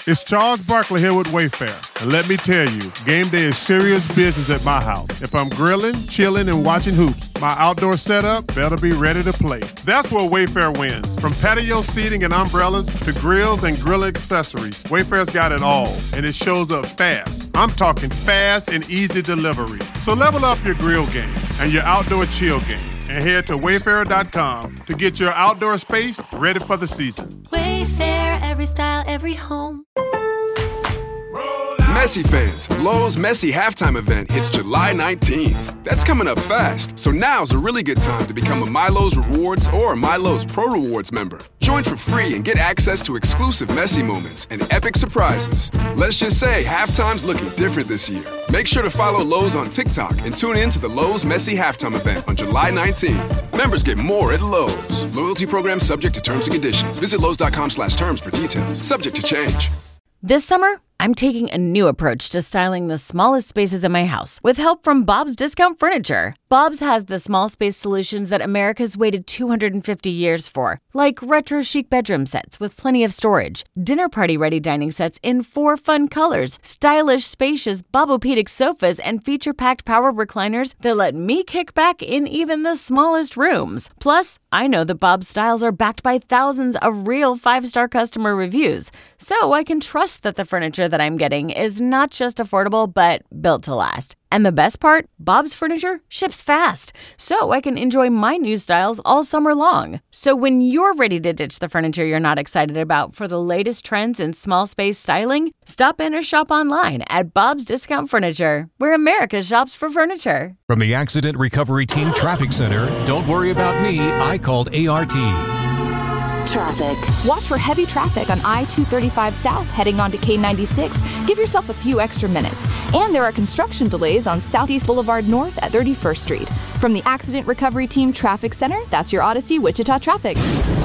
It's Charles Barkley here with Wayfair. And let me tell you, game day is serious business at my house. If I'm grilling, chilling, and watching hoops, my outdoor setup better be ready to play. That's where Wayfair wins. From patio seating and umbrellas to grills and grill accessories, Wayfair's got it all, and it shows up fast. I'm talking fast and easy delivery. So level up your grill game and your outdoor chill game, and head to Wayfair.com to get your outdoor space ready for the season. Wayfair, every style, every home. Messi fans, Lowe's Messi halftime event hits July 19th. That's coming up fast, so now's a really good time to become a MyLowe's Rewards or MyLowe's Pro Rewards member. Join for free and get access to exclusive Messi moments and epic surprises. Let's just say halftime's looking different this year. Make sure to follow Lowe's on TikTok and tune in to the Lowe's Messi halftime event on July 19th. Members get more at Lowe's. Loyalty program subject to terms and conditions. Visit Lowe's.com/terms for details. Subject to change. This summer, I'm taking a new approach to styling the smallest spaces in my house with help from Bob's Discount Furniture. Bob's has the small space solutions that America's waited 250 years for, like retro chic bedroom sets with plenty of storage, dinner party ready dining sets in 4 fun colors, stylish spacious Bobopedic sofas, and feature-packed power recliners that let me kick back in even the smallest rooms. Plus, I know that Bob's styles are backed by thousands of real 5-star customer reviews, so I can trust that the furniture that I'm getting is not just affordable, but built to last. And the best part, Bob's Furniture ships fast, so I can enjoy my new styles all summer long. So when you're ready to ditch the furniture you're not excited about for the latest trends in small space styling, stop in or shop online at Bob's Discount Furniture, where America shops for furniture. From the Accident Recovery Team Traffic Center, don't worry about me, I called ART. Traffic. Watch for heavy traffic on I-235 South heading onto K96. Give yourself a few extra minutes. And there are construction delays on Southeast Boulevard North at 31st Street. From the Accident Recovery Team Traffic Center, that's your Odyssey Wichita traffic.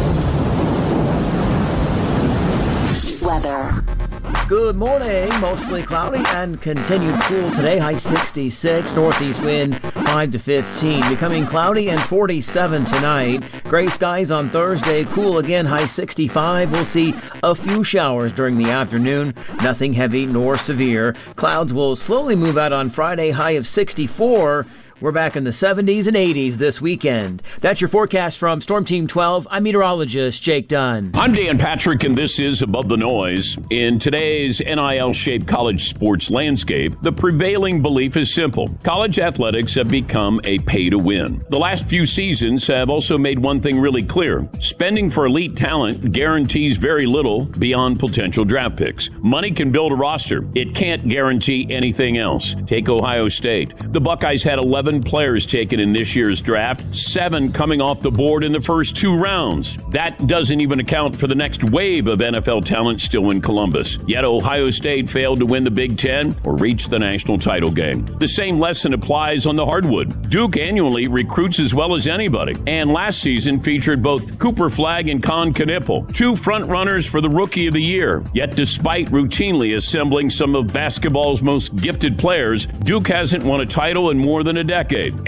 Weather. Good morning. Mostly cloudy and continued cool today. High 66. Northeast wind 5 to 15. Becoming cloudy and 47 tonight. Gray skies on Thursday. Cool again. High 65. We'll see a few showers during the afternoon. Nothing heavy nor severe. Clouds will slowly move out on Friday. High of 64. We're back in the 70s and 80s this weekend. That's your forecast from Storm Team 12. I'm meteorologist Jake Dunn. I'm Dan Patrick, and this is Above the Noise. In today's NIL-shaped college sports landscape, the prevailing belief is simple. College athletics have become a pay-to-win. The last few seasons have also made one thing really clear. Spending for elite talent guarantees very little beyond potential draft picks. Money can build a roster. It can't guarantee anything else. Take Ohio State. The Buckeyes had 11 players taken in this year's draft, 7 coming off the board in the first 2 rounds. That doesn't even account for the next wave of NFL talent still in Columbus. Yet Ohio State failed to win the Big Ten or reach the national title game. The same lesson applies on the hardwood. Duke annually recruits as well as anybody, and last season featured both Cooper Flagg and Con Knipple, 2 front-runners for the Rookie of the Year. Yet despite routinely assembling some of basketball's most gifted players, Duke hasn't won a title in more than a decade.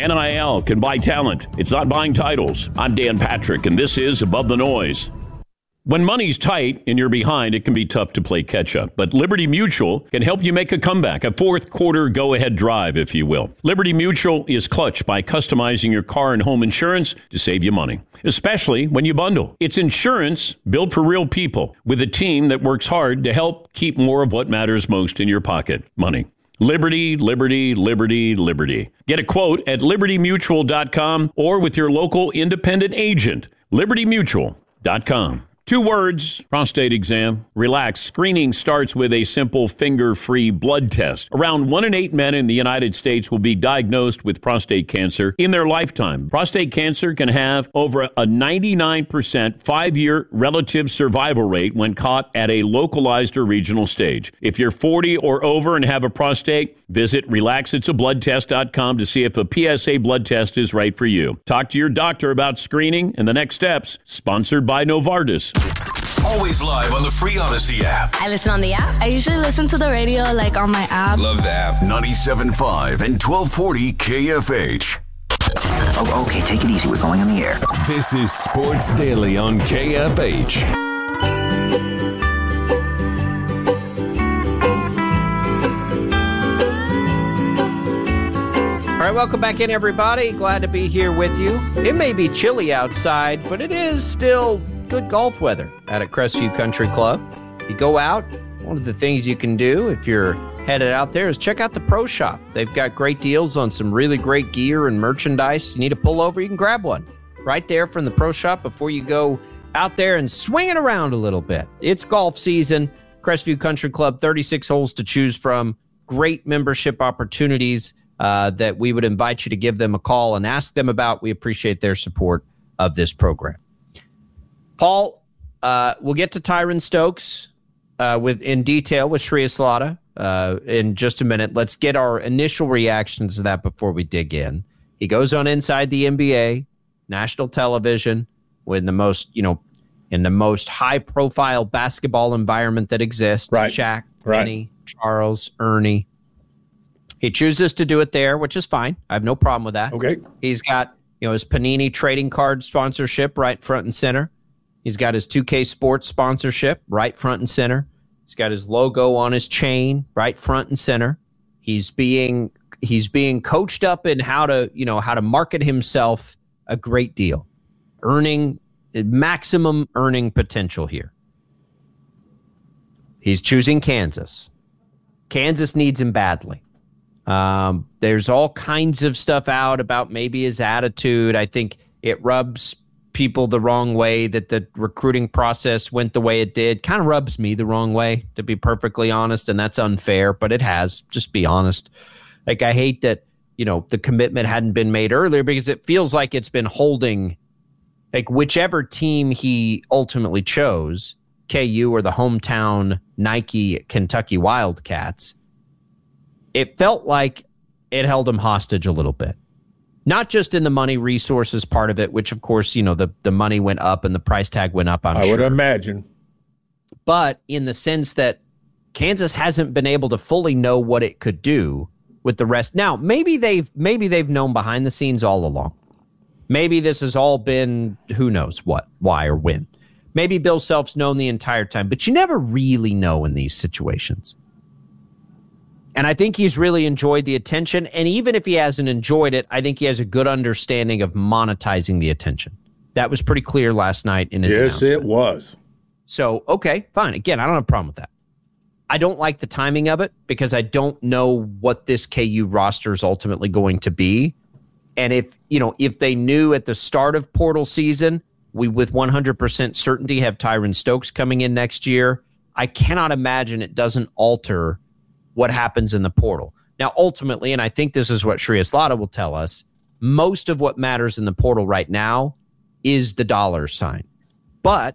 NIL can buy talent. It's not buying titles. I'm Dan Patrick, and this is Above the Noise. When money's tight and you're behind, it can be tough to play catch-up. But Liberty Mutual can help you make a comeback, a fourth-quarter go-ahead drive, if you will. Liberty Mutual is clutch by customizing your car and home insurance to save you money, especially when you bundle. It's insurance built for real people with a team that works hard to help keep more of what matters most in your pocket, money. Liberty, liberty, liberty, liberty. Get a quote at libertymutual.com or with your local independent agent, libertymutual.com. 2 words, prostate exam. Relax. Screening starts with a simple finger-free blood test. Around 1 in 8 men in the United States will be diagnosed with prostate cancer in their lifetime. Prostate cancer can have over a 99% 5-year relative survival rate when caught at a localized or regional stage. If you're 40 or over and have a prostate, visit relaxitsabloodtest.com to see if a PSA blood test is right for you. Talk to your doctor about screening and the next steps. Sponsored by Novartis. Always live on the free Odyssey app. I listen on the app. I usually listen to the radio on my app. Love the app. 97.5 and 1240 KFH. Oh, okay, take it easy. We're going on the air. This is Sports Daily on KFH. right, welcome back in, everybody. Glad to be here with you. It may be chilly outside, but it is still good golf weather out at Crestview Country Club. You go out, one of the things you can do if you're headed out there is check out the Pro Shop. They've got great deals on some really great gear and merchandise. You need a pullover, you can grab one right there from the Pro Shop before you go out there and swing it around a little bit. It's golf season. Crestview Country Club, 36 holes to choose from. Great membership opportunities that we would invite you to give them a call and ask them about. We appreciate their support of this program. Paul, we'll get to Tyron Stokes in detail with Shreyas Laddha in just a minute. Let's get our initial reactions to that before we dig in. He goes on Inside the NBA, national television, with the most, in the most high-profile basketball environment that exists. Right. Shaq, Penny, Charles, Ernie. He chooses to do it there, which is fine. I have no problem with that. Okay. He's got, his Panini trading card sponsorship right front and center. He's got his 2K Sports sponsorship right front and center. He's got his logo on his chain right front and center. He's being coached up in how to market himself a great deal, earning maximum earning potential here. He's choosing Kansas. Kansas needs him badly. There's all kinds of stuff out about maybe his attitude. I think it rubs people the wrong way that the recruiting process went the way it did. Kind of rubs me the wrong way, to be perfectly honest, and that's unfair, but it has. Just be honest. Like, I hate that, the commitment hadn't been made earlier because it feels like it's been holding, like, whichever team he ultimately chose, KU or the hometown Nike Kentucky Wildcats, it felt like it held him hostage a little bit. Not just in the money resources part of it, which, of course, the money went up and the price tag went up, I would imagine. But in the sense that Kansas hasn't been able to fully know what it could do with the rest. Now, maybe they've known behind the scenes all along. Maybe this has all been who knows what, why, or when. Maybe Bill Self's known the entire time, but you never really know in these situations. And I think he's really enjoyed the attention. And even if he hasn't enjoyed it, I think he has a good understanding of monetizing the attention. That was pretty clear last night in his announcement. Yes, it was. So, okay, fine. Again, I don't have a problem with that. I don't like the timing of it because I don't know what this KU roster is ultimately going to be. And if they knew at the start of portal season, we with 100% certainty have Tyron Stokes coming in next year, I cannot imagine it doesn't alter what happens in the portal. Now, ultimately, and I think this is what Shreyas Laddha will tell us, most of what matters in the portal right now is the dollar sign. But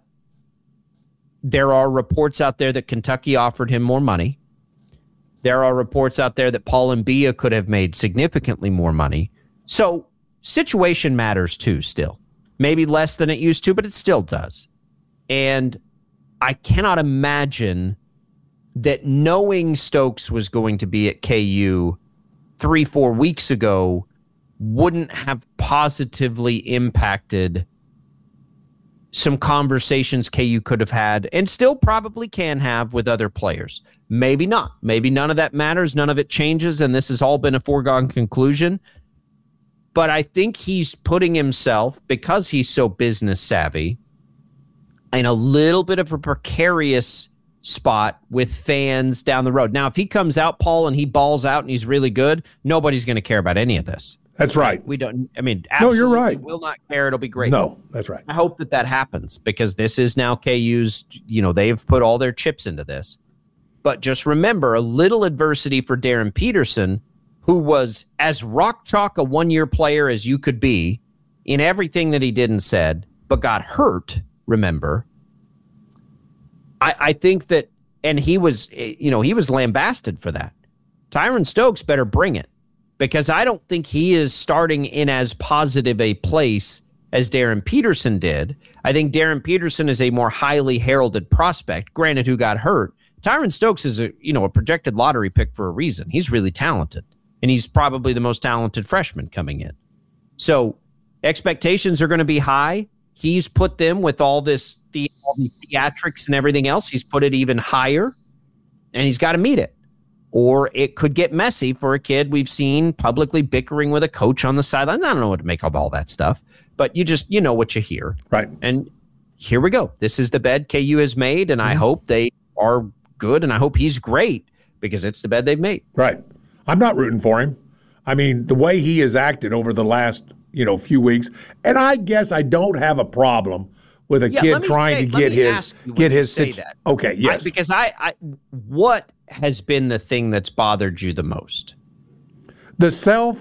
there are reports out there that Kentucky offered him more money. There are reports out there that Paul Mbia could have made significantly more money. So situation matters too still. Maybe less than it used to, but it still does. And I cannot imagine that knowing Stokes was going to be at KU 3-4 weeks ago wouldn't have positively impacted some conversations KU could have had and still probably can have with other players. Maybe not. Maybe none of that matters. None of it changes, and this has all been a foregone conclusion. But I think he's putting himself, because he's so business savvy, in a little bit of a precarious spot with fans down the road. Now, if he comes out, Paul, and he balls out and he's really good, nobody's going to care about any of this. That's right. We don't, absolutely no, you're right. Will not care. It'll be great. No, that's right. I hope that happens because this is now KU's, they've put all their chips into this. But just remember, a little adversity for Darren Peterson, who was as rock chalk a one-year player as you could be in everything that he did and said, but got hurt, remember. I think that, and he was lambasted for that. Tyron Stokes better bring it because I don't think he is starting in as positive a place as Darren Peterson did. I think Darren Peterson is a more highly heralded prospect, granted who got hurt. Tyron Stokes is a projected lottery pick for a reason. He's really talented, and he's probably the most talented freshman coming in. So expectations are going to be high. He's put them with all the theatrics and everything else. He's put it even higher, and he's got to meet it. or it could get messy for a kid we've seen publicly bickering with a coach on the sideline. I don't know what to make of all that stuff, but you know what you hear. Right. And here we go. This is the bed KU has made, and I hope they are good, and I hope he's great because it's the bed they've made. Right. I'm not rooting for him. I mean, the way he has acted over the last, few weeks, and I guess I don't have a problem with a kid trying to get his that. Okay, yes. Because I what has been the thing that's bothered you the most? The self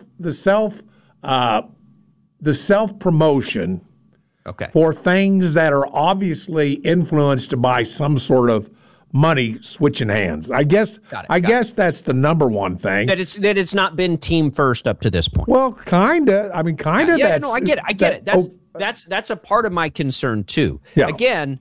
promotion. Okay. For things that are obviously influenced by some sort of money switching hands. I guess that's the number one thing. That it's not been team first up to this point. Well, kinda. I mean, kinda. Yeah, no, I get it. That's a part of my concern too. Yeah. Again,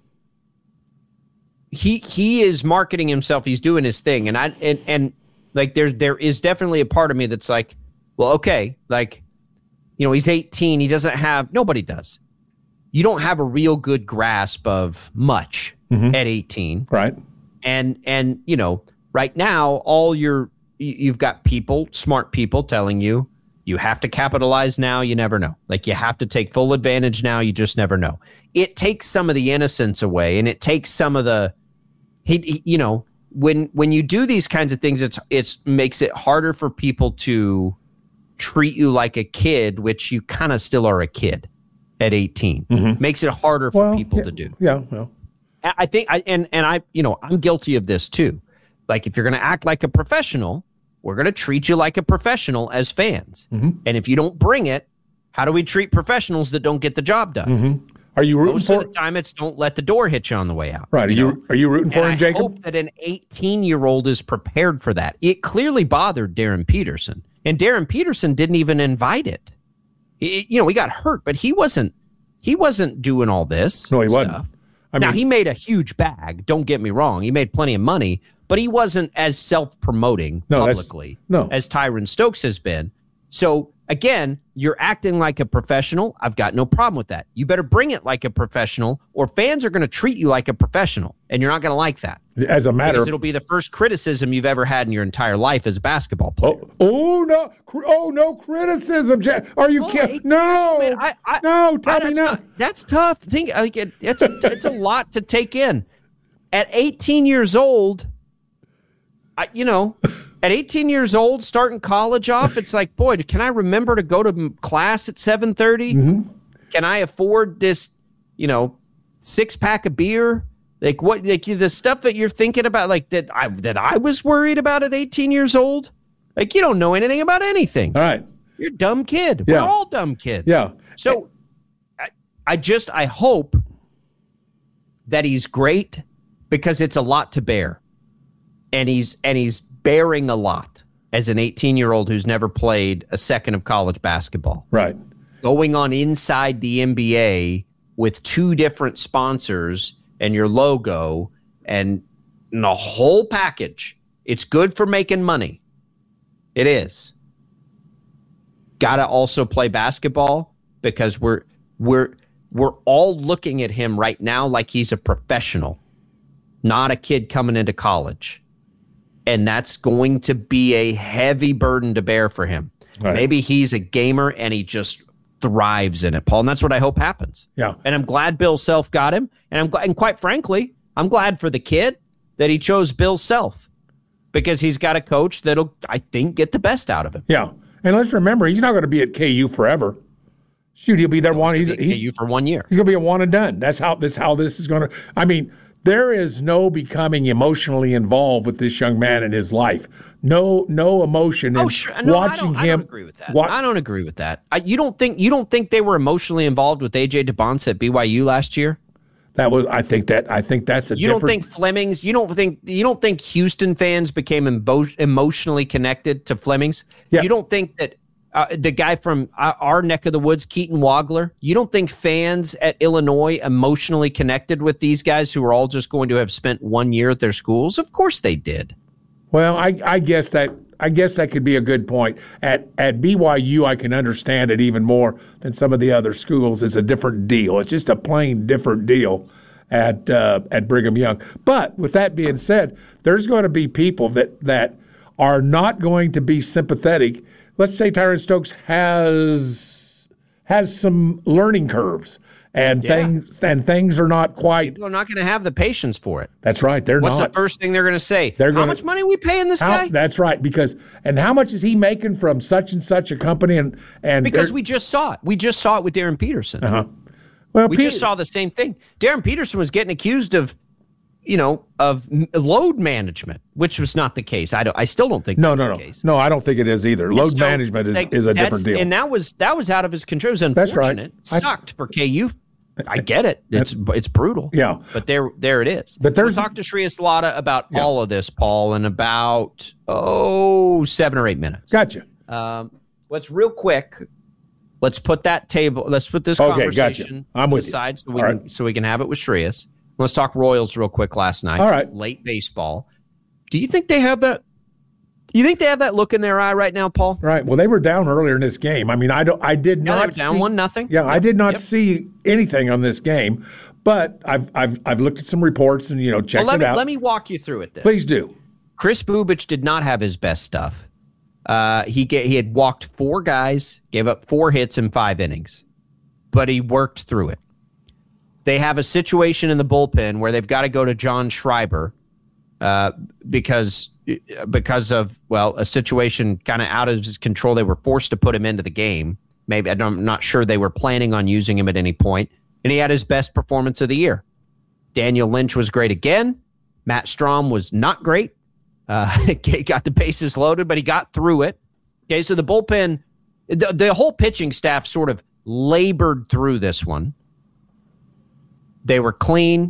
he is marketing himself. He's doing his thing, and like there is definitely a part of me that's like, well, okay, like, he's 18. He doesn't have. Nobody does. You don't have a real good grasp of much at 18, right? And right now, you've got smart people telling you have to capitalize now. You never know. Like, you have to take full advantage now. You just never know. It takes some of the innocence away, and it takes some of the, when you do these kinds of things, it makes it harder for people to treat you like a kid, which you kind of still are a kid at 18. Makes it harder for people to do. Yeah, well. I think I'm guilty of this too. Like, if you're going to act like a professional, we're going to treat you like a professional as fans. And if you don't bring it, how do we treat professionals that don't get the job done? Are you rooting Most of the time, it's don't let the door hit you on the way out. Right. Are you rooting for him, Jacob? I hope that an 18-year-old is prepared for that. It clearly bothered Darren Peterson, and Darren Peterson didn't even invite it. He got hurt, but he wasn't doing all this. No, he wasn't. Stuff. Now, he made a huge bag. Don't get me wrong. He made plenty of money, but he wasn't as self-promoting publicly as Tyron Stokes has been. So, again, you're acting like a professional. I've got no problem with that. You better bring it like a professional, or fans are going to treat you like a professional, and you're not going to like that. As a matter of, it'll be the first criticism you've ever had in your entire life as a basketball player. No criticism. Are you kidding? No, tell me no. That's tough. It's a lot to take in. At 18 years old, at 18 years old, starting college off, it's like, boy, can I remember to go to class at 7:30? Can I afford this, 6-pack of beer? Like, what? Like, the stuff that you're thinking about, like that I was worried about at 18 years old. Like, you don't know anything about anything. All right, you're a dumb kid. Yeah. We're all dumb kids. Yeah. So, I hope that he's great, because it's a lot to bear, and he's bearing a lot as an 18-year-old who's never played a second of college basketball. Right. Going on inside the NBA with 2 different sponsors and your logo and the whole package. It's good for making money. It is. Got to also play basketball, because we're all looking at him right now like he's a professional, not a kid coming into college. And that's going to be a heavy burden to bear for him. Right. Maybe he's a gamer and he just thrives in it, Paul. And that's what I hope happens. Yeah. And I'm glad Bill Self got him. And quite frankly, I'm glad for the kid that he chose Bill Self, because he's got a coach that'll, I think, get the best out of him. Yeah. And let's remember, he's not going to be at KU forever. Shoot, he'll be there He's at KU for 1 year. He's going to be a one and done. That's how this is going to. I mean, there is no becoming emotionally involved with this young man in his life. No emotion. Oh, sure. No, watching him. I don't agree with that. I don't agree with that. You don't think they were emotionally involved with AJ DeBonce at BYU last year? I think that's a. You don't think Flemings? You don't think Houston fans became emotionally connected to Flemings? Yeah. You don't think that the guy from our neck of the woods, Keaton Wagler, you don't think fans at Illinois emotionally connected with these guys who are all just going to have spent 1 year at their schools? Of course they did. Well, I guess that could be a good point. At BYU, I can understand it even more than some of the other schools. It's a different deal. It's just a plain different deal at Brigham Young. But with that being said, there's going to be people that are not going to be sympathetic. Let's say Tyron Stokes has some learning curves. And things are not quite. People are not going to have the patience for it. That's right. They're What's not. What's the first thing they're going to say? How much money are we paying this guy? That's right. And how much is he making from such and such a company? And because we just saw it. We just saw it with Darren Peterson. Well, we just saw the same thing. Darren Peterson was getting accused of load management, which was not the case. I still don't think that's the case. No, I don't think it is either. Load management is a different deal. And that was out of his control. It was unfortunate. That's right. Sucked for KU. I get it. It's brutal. Yeah. But there it is. But we'll talk to Shreyas Laddha about all of this, Paul, in about 7 or 8 minutes. Gotcha. Let's real quick. Let's put that table. Let's put this conversation I'm with aside so we can have it with Shreyas. Let's talk Royals real quick. Last night, all right, late baseball. Do you think they have that? You think they have that look in their eye right now, Paul? Right. Well, they were down earlier in this game. I mean, I did not. They were down 1-0. Yeah, I did not see anything on this game, but I've looked at some reports and checked it out. Let me walk you through it. Then. Please do. Chris Bubich did not have his best stuff. He had walked 4 guys, gave up 4 hits in 5 innings, but he worked through it. They have a situation in the bullpen where they've got to go to John Schreiber because of a situation kind of out of his control. They were forced to put him into the game. Maybe I'm not sure they were planning on using him at any point, and he had his best performance of the year. Daniel Lynch was great again. Matt Strahm was not great. He got the bases loaded, but he got through it. Okay, so the bullpen, the whole pitching staff sort of labored through this one. They were clean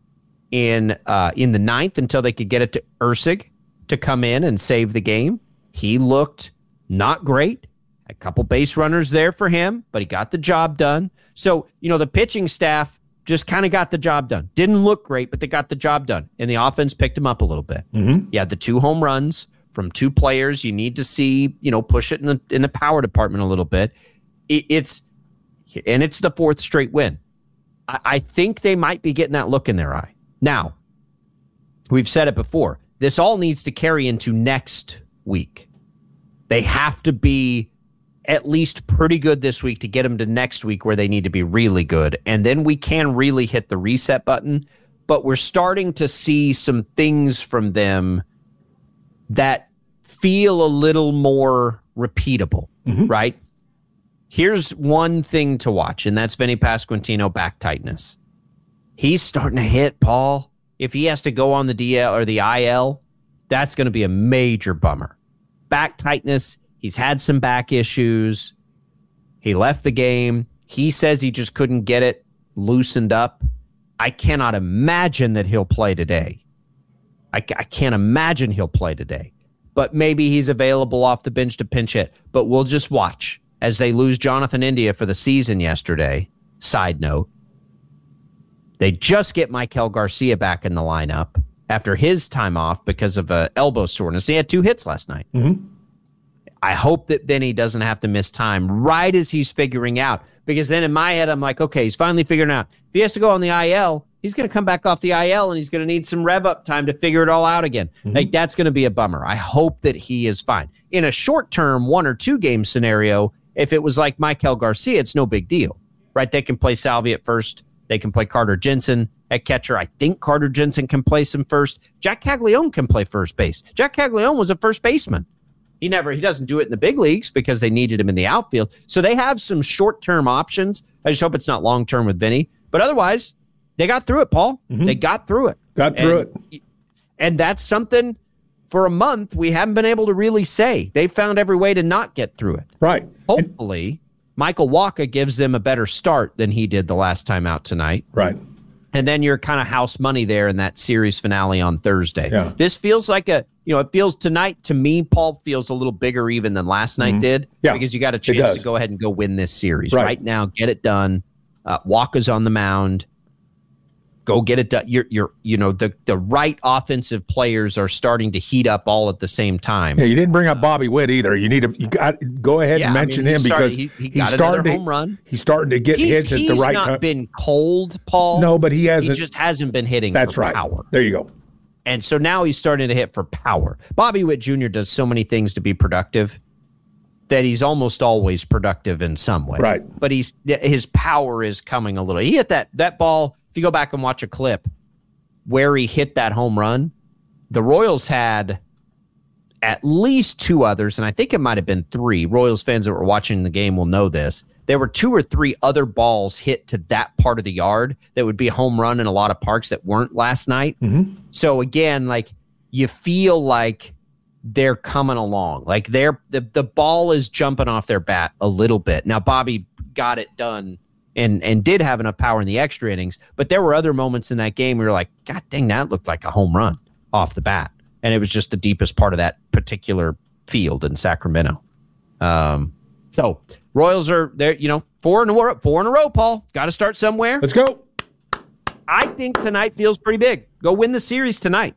in the 9th until they could get it to Ursig to come in and save the game. He looked not great. A couple base runners there for him, but he got the job done. So, the pitching staff just kind of got the job done. Didn't look great, but they got the job done. And the offense picked him up a little bit. Mm-hmm. You had the 2 home runs from 2 players. You need to see, push it in the power department a little bit. It's the 4th straight win. I think they might be getting that look in their eye. Now, we've said it before. This all needs to carry into next week. They have to be at least pretty good this week to get them to next week where they need to be really good. And then we can really hit the reset button. But we're starting to see some things from them that feel a little more repeatable, right? Here's one thing to watch, and that's Vinny Pasquantino back tightness. He's starting to hit, Paul. If he has to go on the DL or the IL, that's going to be a major bummer. Back tightness, he's had some back issues. He left the game. He says he just couldn't get it loosened up. I cannot imagine that he'll play today. I can't imagine he'll play today. But maybe he's available off the bench to pinch hit. But we'll just watch as they lose Jonathan India for the season yesterday. Side note, they just get Michael Garcia back in the lineup after his time off because of elbow soreness. He had 2 hits last night. Mm-hmm. I hope that Vinny doesn't have to miss time right as he's figuring out. Because then in my head, I'm like, okay, he's finally figuring out. If he has to go on the IL, he's going to come back off the IL and he's going to need some rev up time to figure it all out again. Mm-hmm. Like, that's going to be a bummer. I hope that he is fine. In a short-term 1 or 2 game scenario, if it was like Michael Garcia, it's no big deal, right? They can play Salvi at first. They can play Carter Jensen at catcher. I think Carter Jensen can play some first. Jack Caglione can play first base. Jack Caglione was a first baseman. He doesn't do it in the big leagues because they needed him in the outfield. So they have some short-term options. I just hope it's not long-term with Vinny. But otherwise, they got through it, Paul. Mm-hmm. They got through it. And that's something for a month we haven't been able to really say. They found every way to not get through it. Right. Hopefully, Michael Wacha gives them a better start than he did the last time out tonight. Right. And then you're kind of house money there in that series finale on Thursday. Yeah. This feels like it feels tonight, to me, Paul, feels a little bigger even than last night did. Yeah, because you got a chance to go ahead and go win this series. Right now, get it done. Wacha's on the mound. Go get it done. The right offensive players are starting to heat up all at the same time. Yeah, you didn't bring up Bobby Witt either. You got go ahead and mention him because he's starting to home run. He's starting to get hits at the right time. He's not been cold, Paul. No, but he hasn't. He just hasn't been hitting. That's right. Power. There you go. And so now he's starting to hit for power. Bobby Witt Jr. does so many things to be productive that he's almost always productive in some way. Right. But his power is coming a little. He hit that ball, if you go back and watch a clip where he hit that home run, the Royals had at least 2 others, and I think it might have been 3. Royals fans that were watching the game will know this. There were 2 or 3 other balls hit to that part of the yard that would be a home run in a lot of parks that weren't last night. Mm-hmm. So again, like, you feel like they're coming along. Like the ball is jumping off their bat a little bit. Now, Bobby got it done and did have enough power in the extra innings, but there were other moments in that game where you're like, God dang, that looked like a home run off the bat. And it was just the deepest part of that particular field in Sacramento. So Royals are there, 4 in a row, Paul. Got to start somewhere. Let's go. I think tonight feels pretty big. Go win the series tonight.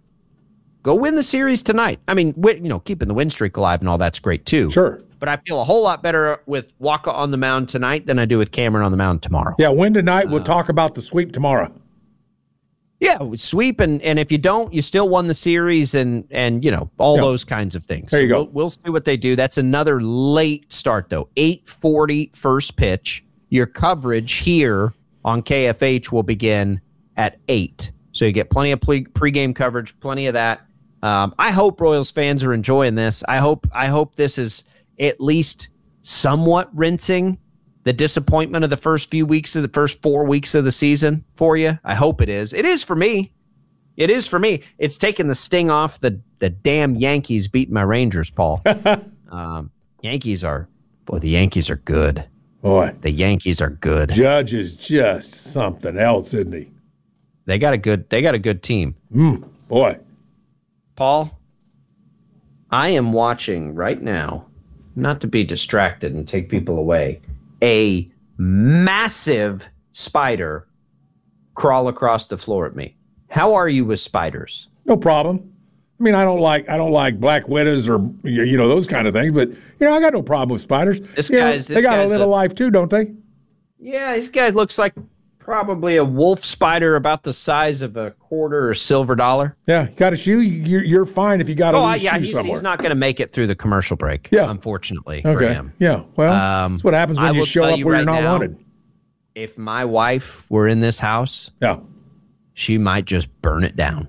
I mean, keeping the win streak alive and all that's great too. Sure. But I feel a whole lot better with Waka on the mound tonight than I do with Cameron on the mound tomorrow. Yeah, win tonight. We'll talk about the sweep tomorrow. Yeah, sweep, and if you don't, you still won the series and all those kinds of things. There you go. We'll see what they do. That's another late start, though. 8:40 first pitch. Your coverage here on KFH will begin at 8. So you get plenty of pregame coverage, plenty of that. I hope Royals fans are enjoying this. I hope this is at least somewhat rinsing the disappointment of the first 4 weeks of the season for you. I hope it is. It is for me. It's taken the sting off the damn Yankees beating my Rangers, Paul. The Yankees are good. Boy. The Yankees are good. Judge is just something else, isn't he? They got a good team. Boy. Paul, I am watching right now, not to be distracted and take people away, a massive spider crawl across the floor at me. How are you with spiders? No problem. I mean, I don't like black widows or those kind of things, but I got no problem with spiders. They got a little life too, don't they? Yeah, this guy looks like probably a wolf spider about the size of a quarter or silver dollar. Yeah, you got a shoe. You're fine if you got a shoe somewhere. He's not going to make it through the commercial break. Yeah, unfortunately for him. Yeah, well, that's what happens when you show up where you're not wanted. If my wife were in this house, she might just burn it down.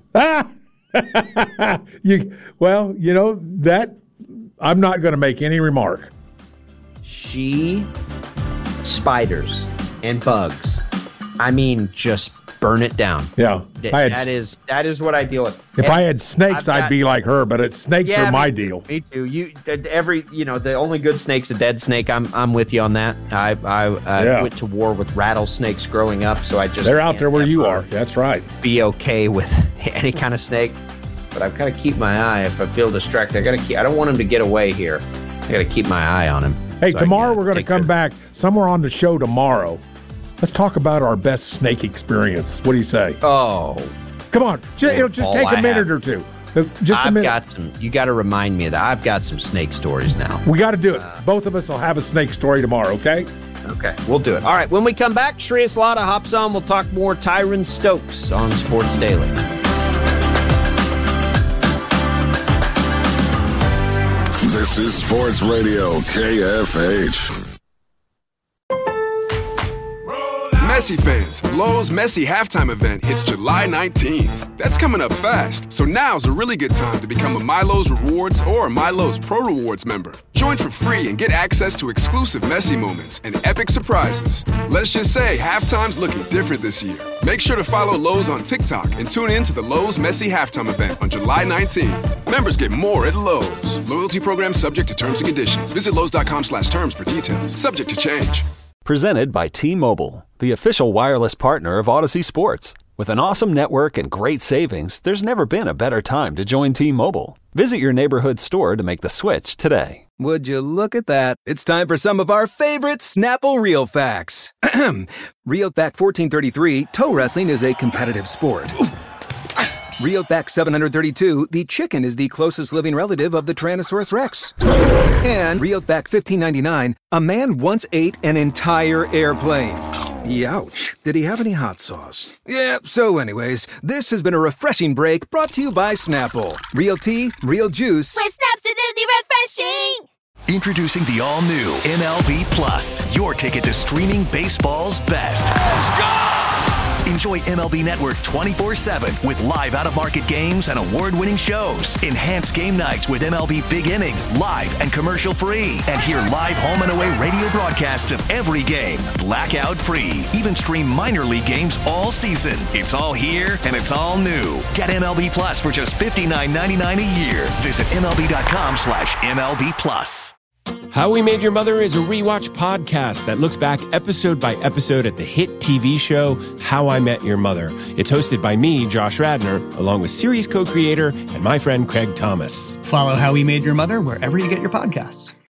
That I'm not going to make any remark. Spiders and bugs. I mean, just burn it down. Yeah, that is what I deal with. If I had snakes, I'd be like her. But snakes are my deal. Me too. The only good snake's a dead snake. I'm with you on that. I went to war with rattlesnakes growing up, so they're out there where you are. That's right. Be okay with any kind of snake, but I've got to keep my eye. If I feel distracted, I don't want him to get away here. I got to keep my eye on him. Hey, tomorrow we're going to come back somewhere on the show tomorrow. Let's talk about our best snake experience. What do you say? Oh. Come on. It'll just take a minute or two. Just a minute. You got to remind me that I've got some snake stories now. We got to do it. Both of us will have a snake story tomorrow, okay? Okay, we'll do it. All right, when we come back, Shreyas Laddha hops on. We'll talk more Tyron Stokes on Sports Daily. This is Sports Radio KFH. Messi fans, Lowe's Messi halftime event hits July 19th. That's coming up fast, so now's a really good time to become a MyLowe's Rewards or MyLowe's Pro Rewards member. Join for free and get access to exclusive Messi moments and epic surprises. Let's just say halftime's looking different this year. Make sure to follow Lowe's on TikTok and tune in to the Lowe's Messi halftime event on July 19th. Members get more at Lowe's. Loyalty program subject to terms and conditions. Visit Lowe's.com/terms for details. Subject to change. Presented by T-Mobile, the official wireless partner of Odyssey Sports. With an awesome network and great savings, there's never been a better time to join T-Mobile. Visit your neighborhood store to make the switch today. Would you look at that? It's time for some of our favorite Snapple Real Facts. Real Fact 1433, toe wrestling is a competitive sport. Real Fact 732, the chicken is the closest living relative of the Tyrannosaurus Rex. And Real Fact 1599, a man once ate an entire airplane. Youch. Did he have any hot sauce? Yeah, so anyways, this has been a refreshing break brought to you by Snapple. Real tea, real juice. With Snap's acidity refreshing! Introducing the all-new MLB Plus, your ticket to streaming baseball's best. Let's go! Enjoy MLB Network 24/7 with live out-of-market games and award-winning shows. Enhance game nights with MLB Big Inning, live and commercial-free. And hear live home and away radio broadcasts of every game, blackout-free. Even stream minor league games all season. It's all here and it's all new. Get MLB Plus for just $59.99 a year. Visit MLB.com/MLB Plus. How We Made Your Mother is a rewatch podcast that looks back episode by episode at the hit TV show How I Met Your Mother. It's hosted by me, Josh Radnor, along with series co-creator and my friend Craig Thomas. Follow How We Made Your Mother wherever you get your podcasts.